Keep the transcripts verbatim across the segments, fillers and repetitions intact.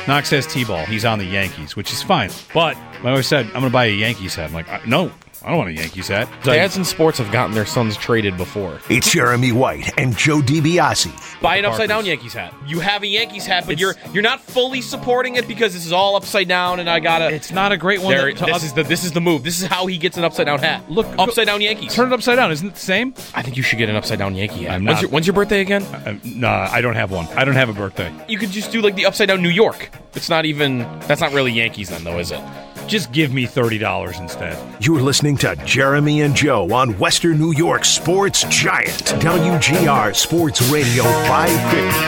Knox has T-ball. He's on the Yankees, which is fine. But my wife said, I'm going to buy a Yankees hat. I'm like, I, no, I don't want a Yankees hat. So Dads in sports have gotten their sons traded before. It's Jeremy White and Joe DiBiase. Buy an upside-down Yankees hat. You have a Yankees hat, but it's, you're you're not fully supporting it because this is all upside down, and I gotta... It's not a great one. There, that, this, is the, this is the move. This is how he gets an upside-down hat. Look, upside-down Yankees. Turn it upside down. Isn't it the same? I think you should get an upside-down Yankee hat. I'm when's, not, your, when's your birthday again? Uh, nah, I don't have one. I don't have a birthday. You could just do like the upside-down New York. It's not even... That's not really Yankees then, though, is it? Just give me thirty dollars instead. You're listening to Jeremy and Joe on Western New York Sports Giant. W G R Sports Radio five fifty.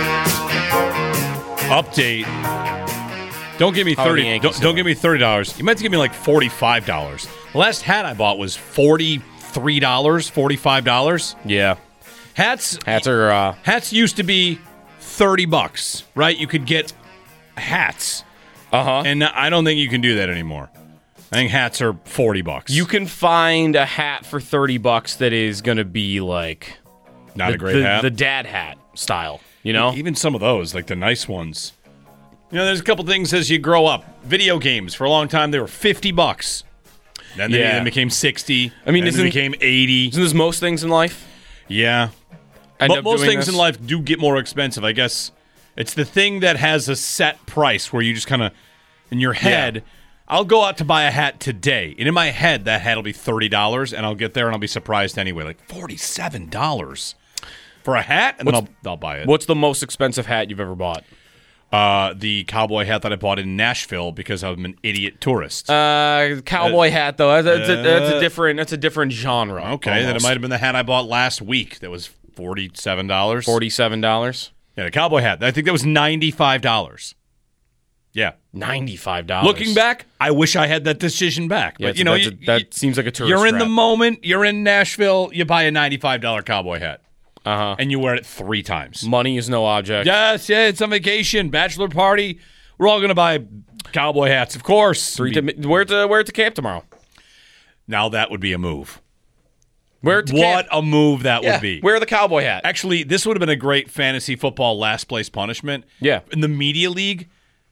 Update. Don't give me thirty. Don't, don't give me thirty dollars. You might have to give me like forty-five dollars. The last hat I bought was forty-three dollars, forty-five dollars. Yeah. Hats. Hats are. Uh, hats used to be thirty bucks, right? You could get hats. Uh huh. And I don't think you can do that anymore. I think hats are forty bucks. You can find a hat for thirty bucks that is going to be like not the, a great the, hat. The dad hat style, you know? Even some of those, like the nice ones. You know, there's a couple things as you grow up. Video games, for a long time, they were fifty bucks. Then they yeah. then became sixty. I mean, then isn't, they became eighty. Isn't this most things in life? Yeah. But most things this? in life do get more expensive. I guess it's the thing that has a set price where you just kind of, in your head, yeah. I'll go out to buy a hat today. And in my head, that hat will be thirty dollars, and I'll get there and I'll be surprised anyway. Like forty-seven dollars for a hat? And what's, then I'll, I'll buy it. What's the most expensive hat you've ever bought? Uh, the cowboy hat that I bought in Nashville because I'm an idiot tourist. Uh, cowboy uh, hat though. That's, uh, a, that's a different. That's a different genre. Okay, almost. Then it might have been the hat I bought last week. That was forty-seven dollars. Forty-seven dollars. Yeah, the cowboy hat. I think that was ninety-five dollars. Yeah, ninety-five dollars. Looking back, I wish I had that decision back. Yeah, but you know, you, a, that you, seems like a tourist. You're in trap. the moment. You're in Nashville. You buy a ninety-five dollars cowboy hat. Uh-huh. And you wear it three times. Money is no object. Yes, yeah, it's on vacation, bachelor party. We're all going to buy cowboy hats, of course. Three to, where to where to camp tomorrow? Now that would be a move. Where to what camp? a move that yeah, would be. Wear the cowboy hat. Actually, this would have been a great fantasy football last place punishment. Yeah. In the media league,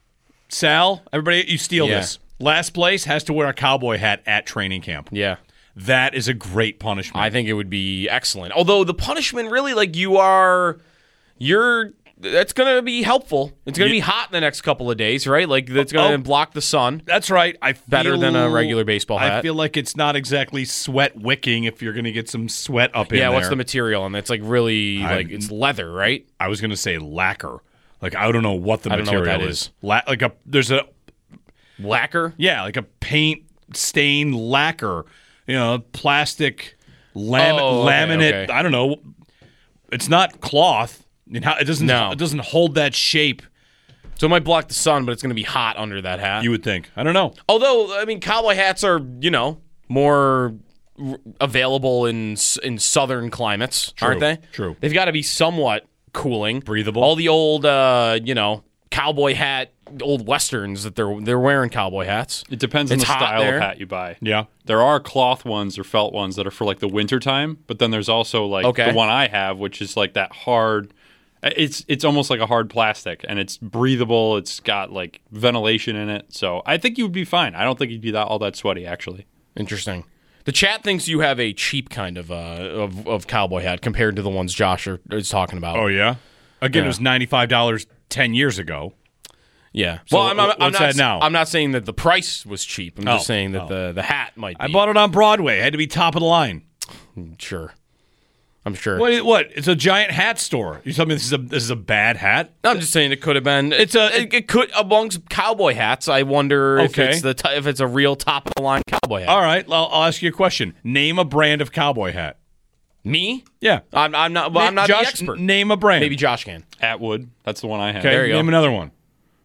Sal, everybody, you steal yeah. this. Last place has to wear a cowboy hat at training camp. Yeah. That is a great punishment. I think it would be excellent. Although the punishment really, like, you are, you're, that's going to be helpful. It's going to be hot in the next couple of days, right? Like, it's going to oh, block the sun. That's right. I feel, Better than a regular baseball hat. I feel like it's not exactly sweat wicking if you're going to get some sweat up in yeah, there. Yeah, what's the material? And it's like really, I'm, like, it's leather, right? I was going to say lacquer. Like, I don't know what the I don't material know what that is. is. La- like a, there's a. Lacquer? Yeah, like a paint stain lacquer. You know, plastic lam- oh, okay, laminate. Okay. I don't know. It's not cloth. It doesn't. No. It doesn't hold that shape. So it might block the sun, but it's going to be hot under that hat. You would think. I don't know. Although, I mean, cowboy hats are, you know, more r- available in in southern climates, True. aren't they? True. They've got to be somewhat cooling, breathable. All the old, uh, you know, cowboy hat. Old westerns that they're they're wearing cowboy hats. It depends it's on the style there. of hat you buy. Yeah, there are cloth ones or felt ones that are for like the winter time, but then there's also like okay. the one I have, which is like that hard. It's it's almost like a hard plastic, and it's breathable. It's got like ventilation in it, so I think you would be fine. I don't think you'd be that all that sweaty actually. Interesting. The chat thinks you have a cheap kind of uh of, of cowboy hat compared to the ones Josh are, is talking about. Oh yeah. Again, yeah. it was ninety-five dollars ten years ago. Yeah. So well, I'm, I'm, what's I'm not. that now? I'm not saying that the price was cheap. I'm just oh, saying that oh. the, the hat might be. I bought it on Broadway. It had to be top of the line. Sure. I'm sure. What? What? It's a giant hat store. You tell me this is a this is a bad hat? No, I'm just saying it could have been. It's a. It, it could amongst cowboy hats. I wonder if okay. it's the t- if it's a real top of the line cowboy hat. All right. I'll, I'll ask you a question. Name a brand of cowboy hat. Me? Yeah. I'm, I'm not. Well, I'm not Josh, the expert. N- name a brand. Maybe Josh can. Atwood. That's the one I have. Okay. There you name go. another one.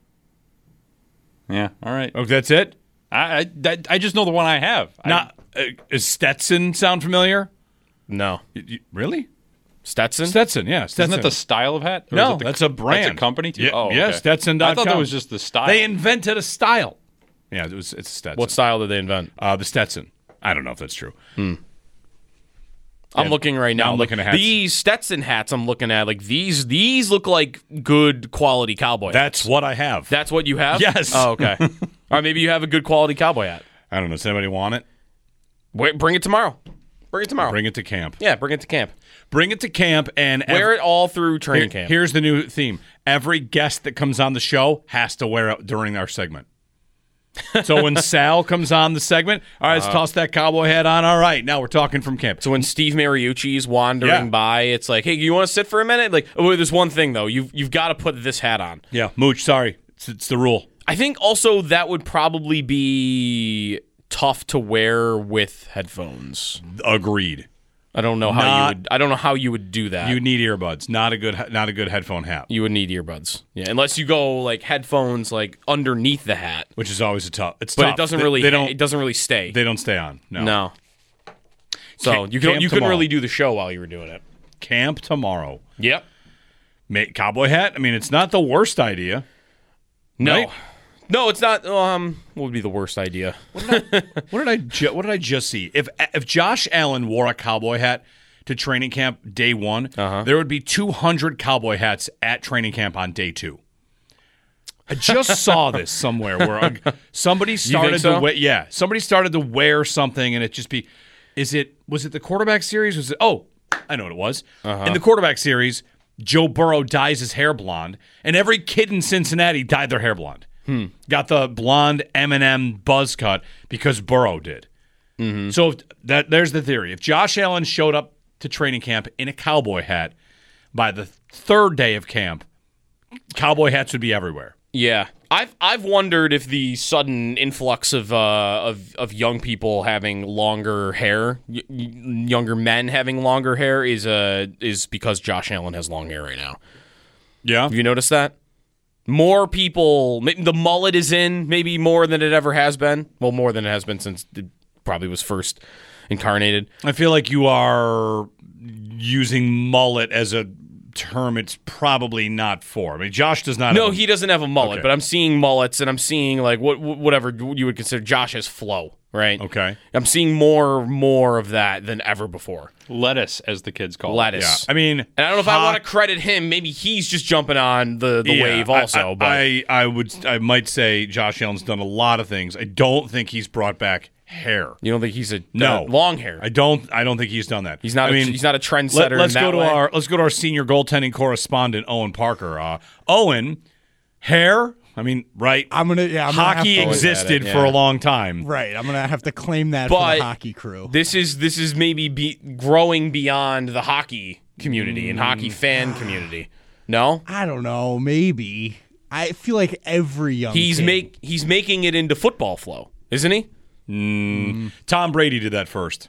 Yeah. All right. Oh, that's it. I I, that, I just know the one I have. Not uh, does Stetson sound familiar? No. You, you, really? Stetson? Stetson, yeah. Stetson. Isn't that the style of hat? Or no, is it the, that's a brand. That's a company too? Yeah, oh, okay. yeah, Stetson dot com. I thought that was just the style. They invented a style. Yeah, it was, it's Stetson. What style did they invent? Uh, the Stetson. I don't know if that's true. Hmm. I'm yeah, looking right now. I'm looking at hats. These Stetson hats I'm looking at, like these these look like good quality cowboy That's hats. what I have. That's what you have? Yes. Oh, okay. All right, maybe you have a good quality cowboy hat. I don't know. Does anybody want it? Wait, bring it tomorrow. Bring it tomorrow. Bring it to camp. Yeah, bring it to camp. Bring it to camp and wear every, it all through training here, camp. Here's the new theme. Every guest that comes on the show has to wear it during our segment. So when Sal comes on the segment, all right, let's uh, toss that cowboy hat on. All right, now we're talking from camp. So when Steve Mariucci's wandering yeah. by, it's like, hey, you want to sit for a minute? Like, oh, there's one thing though, you've you've got to put this hat on. Yeah, Mooch. Sorry, it's, it's the rule. I think also that would probably be tough to wear with headphones. Agreed. I don't know how not, you would. I don't know how you would do that. You need earbuds. Not a good. Not a good headphone hat. You would need earbuds. Yeah, unless you go like headphones like underneath the hat, which is always a tough. It's but tough. it doesn't they, really. They don't. It doesn't really stay. They don't stay on. No. No. So camp, you can, you couldn't really do the show while you were doing it. Camp tomorrow. Yep. Make cowboy hat. I mean, it's not the worst idea. No. Right? No, it's not. Um, what would be the worst idea? What did I? what did I, ju- what did I just see? If if Josh Allen wore a cowboy hat to training camp day one, uh-huh. there would be two hundred cowboy hats at training camp on day two. I just saw this somewhere where a, somebody started so? to wear. Yeah, somebody started to wear something, and it just be. Is it? Was it the quarterback series? Was it? Oh, I know what it was. Uh-huh. In the quarterback series, Joe Burrow dyes his hair blonde, and every kid in Cincinnati dyed their hair blonde. Hmm. Got the blonde M and M buzz cut because Burrow did. Mm-hmm. So if that there's the theory. If Josh Allen showed up to training camp in a cowboy hat, by the third day of camp, cowboy hats would be everywhere. Yeah, I've I've wondered if the sudden influx of uh, of of young people having longer hair, y- younger men having longer hair, is uh is because Josh Allen has long hair right now. Yeah, have you noticed that? More people, the mullet is in maybe more than it ever has been. Well, more than it has been since it probably was first incarnated. I feel like you are using mullet as a term it's probably not for. I mean, Josh does not. No, have a, he doesn't have a mullet, okay. but I'm seeing mullets and I'm seeing like what whatever you would consider Josh has flow, right? Okay. I'm seeing more more of that than ever before. Lettuce, as the kids call Lettuce. it. Lettuce. Yeah. I mean, and I don't know if hot, I want to credit him. Maybe he's just jumping on the, the yeah, wave also. I, I, but I, I would I might say Josh Allen's done a lot of things. I don't think he's brought back hair. You don't think he's a no uh, long hair? I don't. I don't think he's done that. He's not. I a, mean, he's not a trendsetter. Let, let's in that go to way. our let's go to our senior goaltending correspondent Owen Parker. Uh, Owen, hair. I mean, right? I'm gonna. Yeah, I'm hockey gonna have to existed it, yeah. for a long time. Right. I'm gonna have to claim that but for the hockey crew. This is this is maybe be growing beyond the hockey community mm. and hockey fan community. No, I don't know. Maybe. I feel like every young he's kid. make he's making it into football flow, isn't he? Mm. Mm. Tom Brady did that first.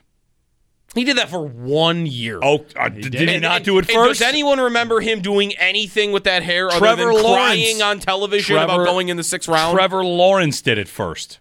He did that for one year. Oh, uh, did, did he and, not and, do it and first? Does anyone remember him doing anything with that hair Trevor other than Lawrence. crying on television Trevor, about going in the sixth round? Trevor Lawrence did it first.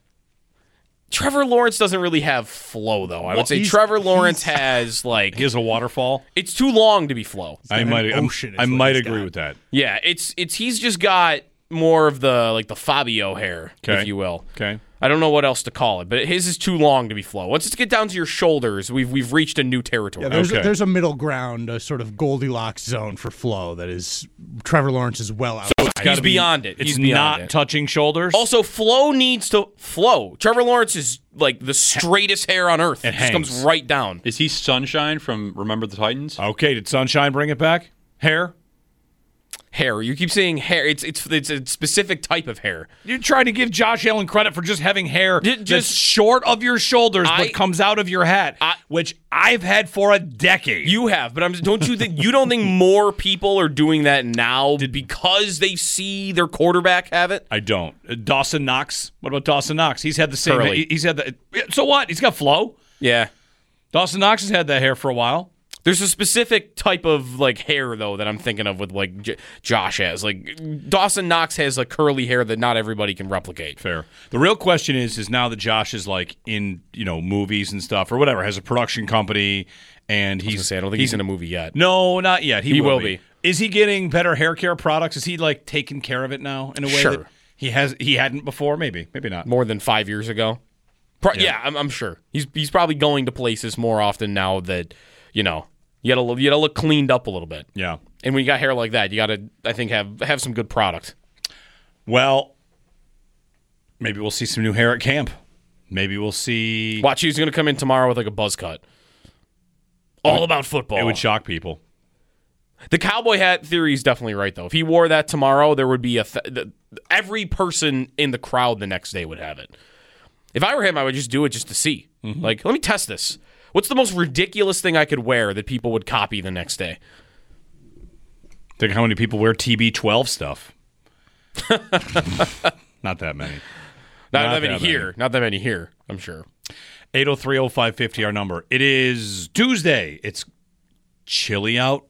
Trevor Lawrence doesn't really have flow, though. I would well, say Trevor Lawrence has like he has a waterfall. It's too long to be flow. I might, ocean I might agree got. with that. Yeah, it's it's he's just got more of the like the Fabio hair, okay. if you will. Okay. I don't know what else to call it, but his is too long to be flow. Once it's get down to your shoulders, we've we've reached a new territory. Yeah, there's, okay. a, there's a middle ground, a sort of Goldilocks zone for flow that is Trevor Lawrence is well out. So he's be, beyond it. It's He's beyond not it. touching shoulders. Also, flow needs to flow. Trevor Lawrence is like the straightest hair on earth. It, it just comes right down. Is he Sunshine from Remember the Titans? Okay, did Sunshine bring it back? Hair? Hair. You keep saying hair. It's it's it's a specific type of hair. You're trying to give Josh Allen credit for just having hair just, that's short of your shoulders I, but comes out of your hat, I, which I've had for a decade. You have, but I'm, don't you think you don't think more people are doing that now because they see their quarterback have it? I don't. Uh, Dawson Knox. What about Dawson Knox? He's had the same. Curly. He's had the. So what? He's got flow. Yeah. Dawson Knox has had that hair for a while. There's a specific type of like hair though that I'm thinking of with like J- Josh has. Like Dawson Knox has a curly hair that not everybody can replicate. Fair. The real question is, is now that Josh is like in you know movies and stuff or whatever, has a production company, and he's. I, was gonna say, I don't think he's, he's in a movie yet. No, not yet. He, he will, will be. be. Is he getting better hair care products? Is he like taking care of it now in a way sure. that he has? He hadn't before. Maybe. Maybe not. More than five years ago. Pro- yeah, yeah I'm, I'm sure he's he's probably going to places more often now that. you know, you gotta you gotta look cleaned up a little bit. Yeah. And when you got hair like that, you gotta, I think, have have some good product. Well, maybe we'll see some new hair at camp. Maybe we'll see. Watch, he's gonna come in tomorrow with like a buzz cut. All would, about football. It would shock people. The cowboy hat theory is definitely right, though. If he wore that tomorrow, there would be a th- the, every person in the crowd the next day would have it. If I were him, I would just do it just to see. Mm-hmm. Like, let me test this. What's the most ridiculous thing I could wear that people would copy the next day? Think how many people wear T B twelve stuff? Not that many. Not, Not that many here. Many. Not that many here, I'm sure. eight oh three oh five five oh, our number. It is Tuesday. It's chilly out.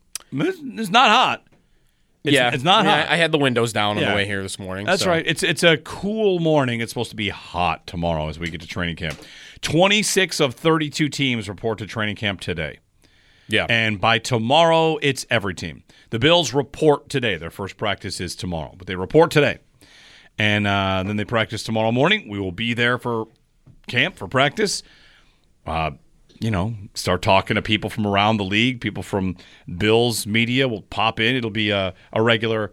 It's not hot. It's, yeah, it's not I mean, hot. I, I had the windows down on yeah. the way here this morning. That's so. right. It's it's a cool morning. It's supposed to be hot tomorrow as we get to training camp. twenty-six of thirty-two teams report to training camp today. Yeah. And by tomorrow, it's every team. The Bills report today. Their first practice is tomorrow, but they report today. And uh, then they practice tomorrow morning. We will be there for camp, for practice. Uh You know, start talking to people from around the league. People from Bills media will pop in. It'll be a, a regular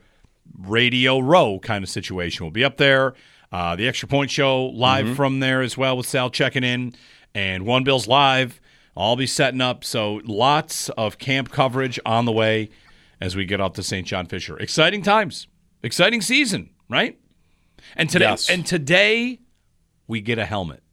Radio Row kind of situation. We'll be up there. Uh, the Extra Point Show live mm-hmm. from there as well with Sal checking in. And One Bills Live. I'll be setting up. So lots of camp coverage on the way as we get up to Saint John Fisher. Exciting times. Exciting season, right? And today, yes. and today we get a helmet.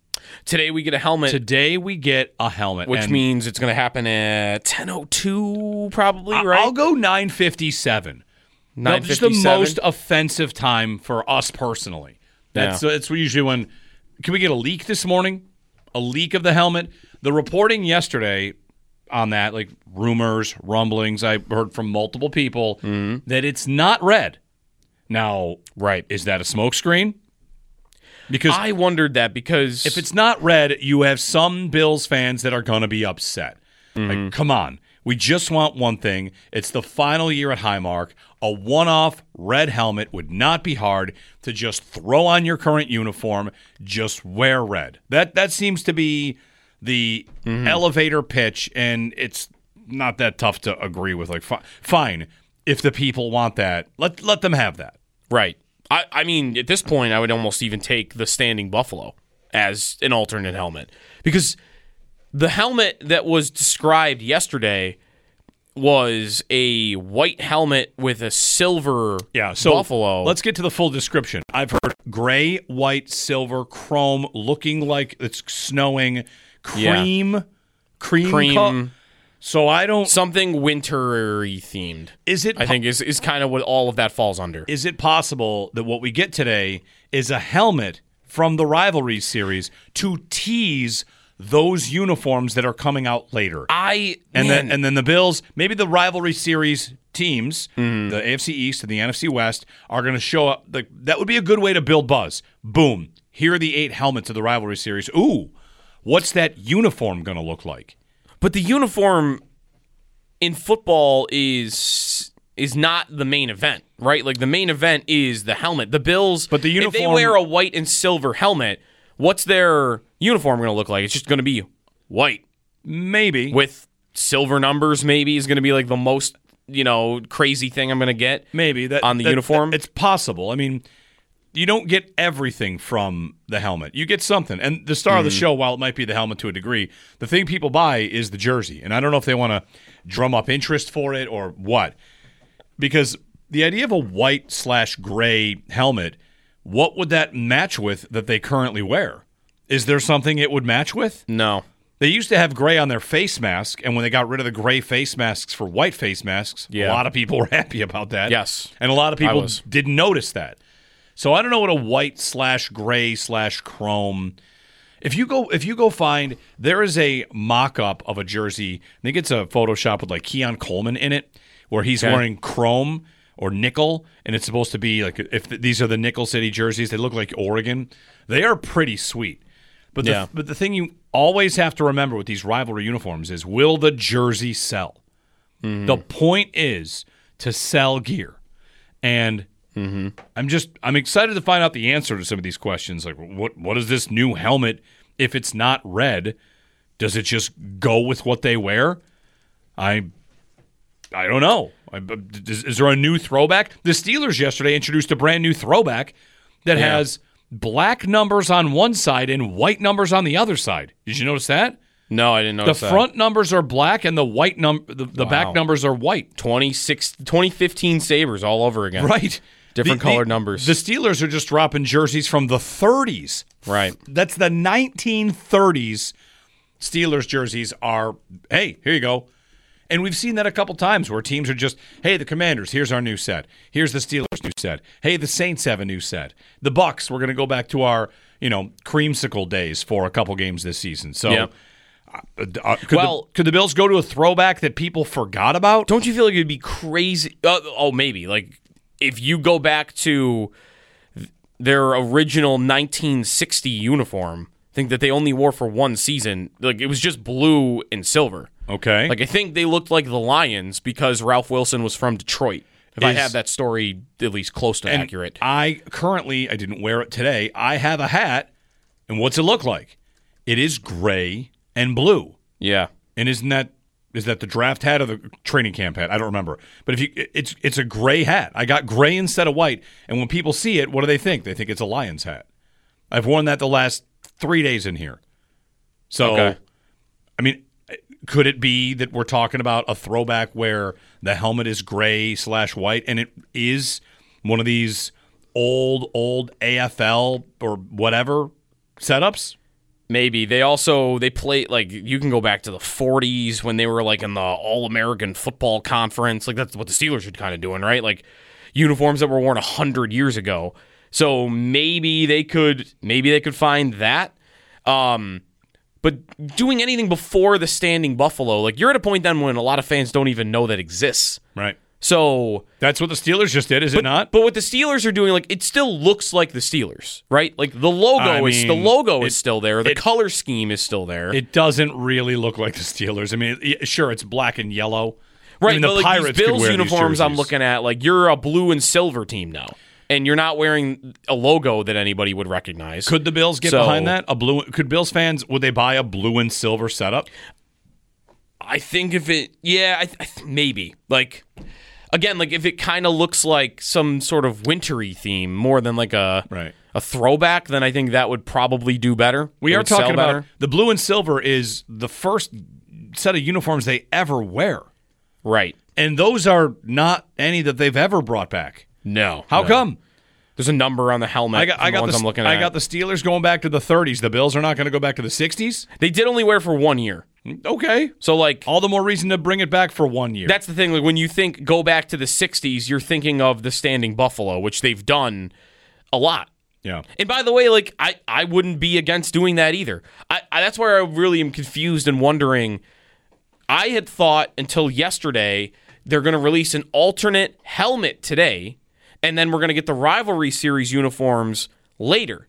Today we get a helmet. Today we get a helmet. Which and means it's going to happen at ten oh two probably, right? I'll go nine fifty-seven. nine fifty-seven? Just the most offensive time for us personally. That's, yeah. that's usually when... Can we get a leak this morning? A leak of the helmet? The reporting yesterday on that, like rumors, rumblings, I heard from multiple people mm-hmm. that it's not red. Now, right, is that a smokescreen? Because I wondered that because if it's not red, you have some Bills fans that are going to be upset. Mm-hmm. Like, come on. We just want one thing. It's the final year at Highmark. A one-off red helmet would not be hard to just throw on your current uniform. Just wear red. That that seems to be the mm-hmm. elevator pitch, and it's not that tough to agree with. Like, fi- fine, if the people want that, let let them have that. Right. I, I mean, at this point, I would almost even take the Standing Buffalo as an alternate helmet. Because the helmet that was described yesterday was a white helmet with a silver yeah, so buffalo. Let's get to the full description. I've heard gray, white, silver, chrome, looking like it's snowing, cream, yeah. cream, cream. Co- So I don't... Something wintery themed. Is it? I think is is kind of what all of that falls under. Is it possible that what we get today is a helmet from the Rivalry series to tease those uniforms that are coming out later? I and man. then and then the Bills, maybe the Rivalry series teams, mm. the A F C East and the N F C West, are going to show up. The, that would be a good way to build buzz. Boom! Here are the eight helmets of the Rivalry series. Ooh, what's that uniform going to look like? But the uniform in football is is not the main event, right? Like the main event is the helmet. The Bills, but the uniform, if they wear a white and silver helmet, what's their uniform going to look like? It's just going to be white, maybe with silver numbers. Maybe is going to be like the most you know crazy thing I'm going to get. Maybe that on the that, uniform. That, it's possible. I mean. You don't get everything from the helmet. You get something. And the star mm-hmm. of the show, while it might be the helmet to a degree, the thing people buy is the jersey. And I don't know if they want to drum up interest for it or what. Because the idea of a white slash gray helmet, what would that match with that they currently wear? Is there something it would match with? No. They used to have gray on their face mask, and when they got rid of the gray face masks for white face masks, yeah. a lot of people were happy about that. Yes. And a lot of people didn't notice that. So I don't know what a white slash gray slash chrome. If you go, if you go find, there is a mock-up of a jersey. I think it's a Photoshop with like Keon Coleman in it, where he's okay. wearing chrome or nickel, and it's supposed to be like if th- these are the Nickel City jerseys, they look like Oregon. They are pretty sweet. But the, yeah. but the thing you always have to remember with these rivalry uniforms is, will the jersey sell? Mm-hmm. The point is to sell gear, and. Mm-hmm. I'm just I'm excited to find out the answer to some of these questions. Like, what what is this new helmet, if it's not red, Does it just go with what they wear? I I don't know. I, is, is there a new throwback? The Steelers yesterday introduced a brand new throwback that yeah. has black numbers on one side and white numbers on the other side. Did you notice that? No, I didn't notice that. The front numbers are black and the white num the, the wow. back numbers are white. twenty-six, twenty fifteen Sabres all over again. Right. Different the, colored the, numbers. The Steelers are just dropping jerseys from the thirties. Right. That's the nineteen thirties Steelers jerseys are, hey, here you go. And we've seen that a couple times where teams are just, hey, the Commanders, here's our new set. Here's the Steelers' new set. Hey, the Saints have a new set. The Bucks, we're going to go back to our, you know, creamsicle days for a couple games this season. So, yeah. uh, uh, could, well, the, could the Bills go to a throwback that people forgot about? Don't you feel like it'd be crazy? Uh, oh, maybe. Like, if you go back to their original nineteen sixty uniform, I think that they only wore for one season. Like, it was just blue and silver. Okay. Like, I think they looked like the Lions because Ralph Wilson was from Detroit. If Is, I have that story at least close to accurate. I currently, I didn't wear it today, I have a hat, and what's it look like? It is gray and blue. Yeah. And isn't that, is that the draft hat or the training camp hat? I don't remember. But if you, it's it's a gray hat. I got gray instead of white, and when people see it, what do they think? They think it's a Lions hat. I've worn that the last three days in here. So, okay. I mean, could it be that we're talking about a throwback where the helmet is gray slash white and it is one of these old, old A F L or whatever setups? Maybe. They also, they play, like, you can go back to the forties when they were, like, in the All-American Football Conference. Like, that's what the Steelers are kind of doing, right? Like, uniforms that were worn one hundred years ago. So maybe they could, maybe they could find that. Um... But doing anything before the standing buffalo, like you're at a point then when a lot of fans don't even know that exists. Right. So that's what the Steelers just did, is but, it not? But what the Steelers are doing, like it still looks like the Steelers, right? Like the logo I is mean, the logo it, is still there. The it, color scheme is still there. It doesn't really look like the Steelers. I mean, it, sure, it's black and yellow. Right. I mean, the but like Pirates these Bills could wear uniforms these I'm looking at, like you're a blue and silver team now. And you're not wearing a logo that anybody would recognize. Could the Bills get so, behind that? A blue? Could Bills fans, would they buy a blue and silver setup? I think if it, yeah, I, I, maybe. Like, again, like if it kind of looks like some sort of wintry theme more than like a right. a throwback, then I think that would probably do better. We it are talking about better. The blue and silver is the first set of uniforms they ever wear. Right. And those are not any that they've ever brought back. No. How no. come? There's a number on the helmet. I got, I got the, the, I'm looking I at. got the Steelers going back to the thirties. The Bills are not going to go back to the sixties? They did only wear for one year. Okay. So, like... all the more reason to bring it back for one year. That's the thing. Like, when you think go back to the sixties, you're thinking of the standing buffalo, which they've done a lot. Yeah. And by the way, like, I, I wouldn't be against doing that either. I, I that's where I really am confused and wondering. I had thought until yesterday they're going to release an alternate helmet today, and then we're going to get the rivalry series uniforms later.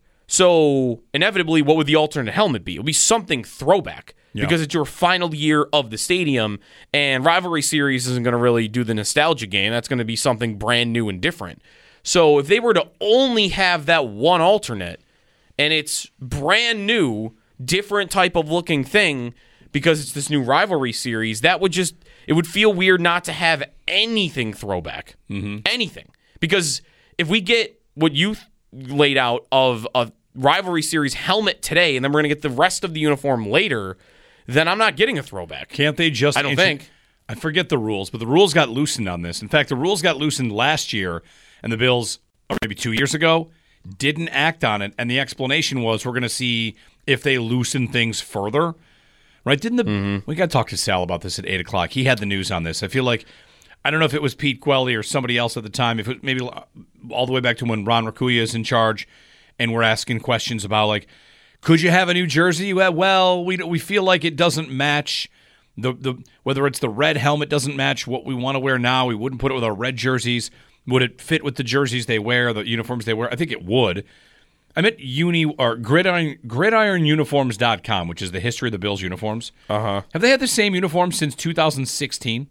So, inevitably, what would the alternate helmet be? It would be something throwback yeah. because it's your final year of the stadium, and rivalry series isn't going to really do the nostalgia game. That's going to be something brand new and different. So, if they were to only have that one alternate, and it's brand new, different type of looking thing because it's this new rivalry series, that would just, it would feel weird not to have anything throwback. Mm-hmm. Anything. Because if we get what you laid out of a rivalry series helmet today, and then we're going to get the rest of the uniform later, then I'm not getting a throwback. Can't they just... I don't intro- think. I forget the rules, but the rules got loosened on this. In fact, the rules got loosened last year, and the Bills, or maybe two years ago, didn't act on it, and the explanation was we're going to see if they loosen things further. Right? Didn't the... Mm-hmm. We got to talk to Sal about this at eight o'clock. He had the news on this. I feel like... I don't know if it was Pete Quelly or somebody else at the time, if it maybe all the way back to when Ron Raccuia is in charge, and we're asking questions about, like, could you have a new jersey? Well, we we feel like it doesn't match, the the whether it's the red helmet doesn't match what we want to wear now. We wouldn't put it with our red jerseys. Would it fit with the jerseys they wear, the uniforms they wear? I think it would. I'm at uni or gridiron gridiron uniforms dot com, which is the history of the Bills uniforms. Uh-huh. Have they had the same uniform since two thousand sixteen?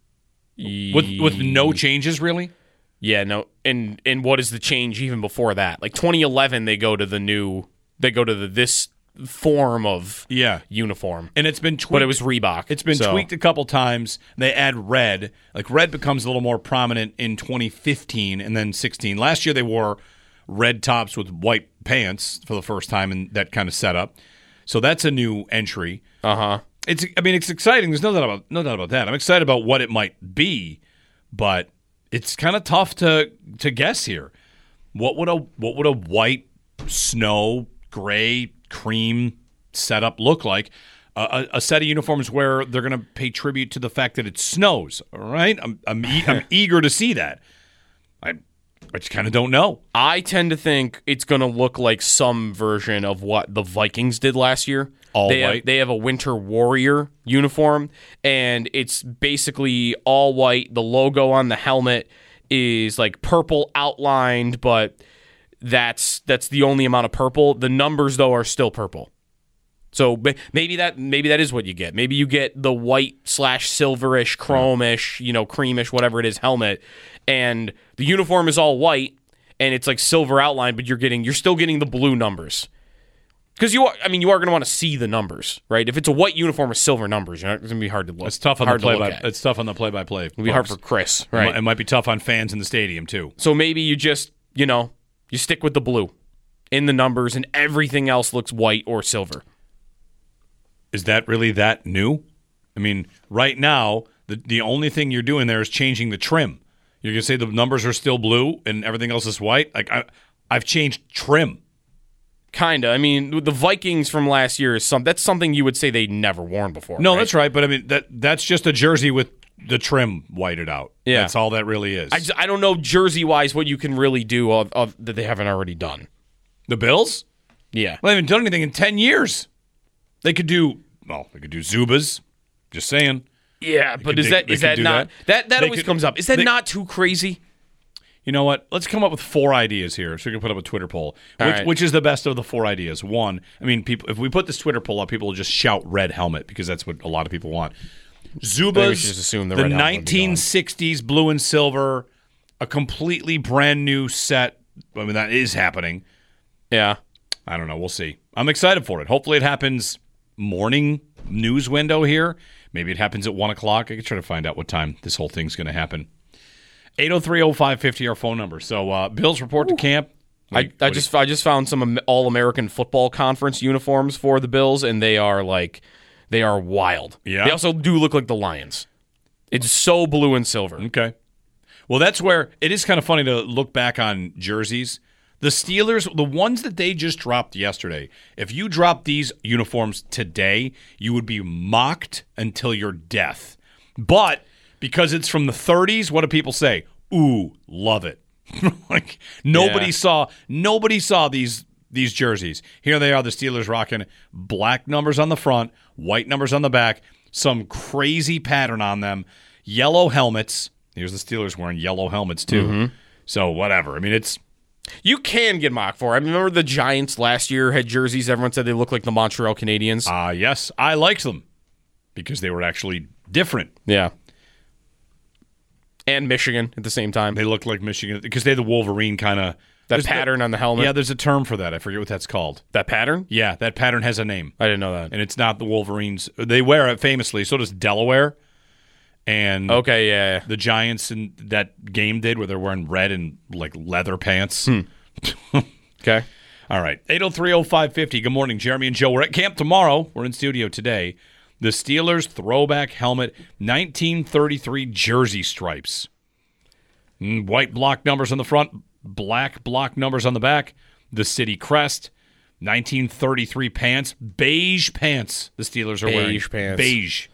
With with no changes, really? Yeah, no. And and what is the change even before that? Like twenty eleven, they go to the new, they go to the this form of yeah. uniform. And it's been tweaked. But it was Reebok. It's been so. tweaked a couple times. They add red. Like red becomes a little more prominent in twenty fifteen and then sixteen. Last year they wore red tops with white pants for the first time in that kind of setup. So that's a new entry. Uh-huh. It's I mean it's exciting. There's no doubt about no doubt about that. I'm excited about what it might be, but it's kind of tough to to guess here. What would a what would a white, snow, gray, cream setup look like? Uh, a, a set of uniforms where they're going to pay tribute to the fact that it snows. All right, I'm I'm, e- I'm eager to see that. I I just kind of don't know. I tend to think it's going to look like some version of what the Vikings did last year. All they white. Have, they have a Winter Warrior uniform, and it's basically all white. The logo on the helmet is like purple outlined, but that's that's the only amount of purple. The numbers, though, are still purple. So maybe that maybe that is what you get. Maybe you get the white slash silverish, chrome-ish, you know, creamish, whatever it is, helmet, and the uniform is all white, and it's like silver outline, but you're getting you're still getting the blue numbers. Because you are, I mean, you are going to want to see the numbers, right? If it's a white uniform with silver numbers, it's going to be hard to look. It's tough on hard the play to by. look at. It's tough on the play by play. It'll be hard for Chris, right? It might, it might be tough on fans in the stadium too. So maybe you just, you know, you stick with the blue in the numbers, and everything else looks white or silver. Is that really that new? I mean, right now, the the only thing you're doing there is changing the trim. You're gonna say the numbers are still blue and everything else is white. Like I, I've changed trim. Kinda. I mean, the Vikings from last year is some. That's something you would say they never worn before. No, right? that's right. But I mean, that that's just a jersey with the trim whited out. Yeah, that's all that really is. I, just, I don't know jersey wise what you can really do of, of that they haven't already done. The Bills? Yeah, well, they haven't done anything in ten years. They could do well. They could do Zubas. Just saying. Yeah, they but could, is they, that they is that not that? that that They always could, comes up? Is that they, not too crazy? You know what? Let's come up with four ideas here, so we can put up a Twitter poll. Which, right. which is the best of the four ideas? One, I mean, people. If we put this Twitter poll up, people will just shout "red helmet" because that's what a lot of people want. Zubas, we should just assume the, the red nineteen sixties blue and silver, a completely brand new set. I mean, that is happening. Yeah, I don't know. We'll see. I'm excited for it. Hopefully, it happens morning news window here. Maybe it happens at one o'clock. I could try to find out what time this whole thing's going to happen. eight oh three oh five five oh, our phone number. So, uh, Bills report Ooh. to camp. I, I just I just found some All-American Football Conference uniforms for the Bills, and they are like they are wild. Yeah. They also do look like the Lions. It's so blue and silver. Okay. Well, that's where it is kind of funny to look back on jerseys. The Steelers, the ones that they just dropped yesterday, if you dropped these uniforms today, you would be mocked until your death. But because it's from the thirties, what do people say? Ooh, love it. Like nobody Yeah. saw nobody saw these these jerseys. Here they are, the Steelers rocking black numbers on the front, white numbers on the back, some crazy pattern on them, yellow helmets. Here's the Steelers wearing yellow helmets too. Mm-hmm. So whatever. I mean, it's You can get mocked for. I remember the Giants last year had jerseys. Everyone said they looked like the Montreal Canadiens. Ah, uh, yes, I liked them because they were actually different. Yeah. And Michigan at the same time. They looked like Michigan because they had the Wolverine kind of that pattern the, on the helmet. Yeah, there's a term for that. I forget what that's called. That pattern? Yeah, that pattern has a name. I didn't know that. And it's not the Wolverines. They wear it famously. So does Delaware. And okay, yeah, yeah. the Giants in that game did where they're wearing red and like leather pants. Hmm. Okay. All right. eight oh three oh five five oh. Good morning, Jeremy and Joe. We're at camp tomorrow. We're in studio today. The Steelers throwback helmet, nineteen thirty-three jersey stripes. White block numbers on the front, black block numbers on the back. The city crest, nineteen thirty-three pants, beige pants the Steelers are beige wearing. Beige pants. Beige.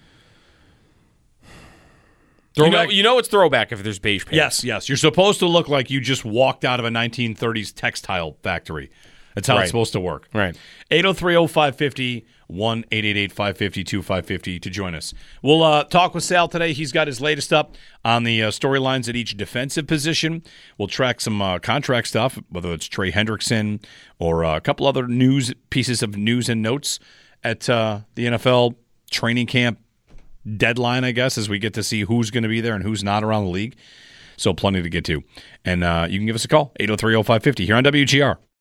You know, you know it's throwback if there's beige pants. Yes, yes. You're supposed to look like you just walked out of a nineteen thirties textile factory. That's how right. it's supposed to work. Right. eight oh three oh five five oh, one eight eight eight five five oh two five five oh to join us. We'll uh, talk with Sal today. He's got his latest up on the uh, storylines at each defensive position. We'll track some uh, contract stuff, whether it's Trey Hendrickson or uh, a couple other news pieces of news and notes at uh, the N F L training camp deadline, I guess, as we get to see who's going to be there and who's not around the league. So plenty to get to. And uh, you can give us a call, eight oh three oh five five oh here on W G R.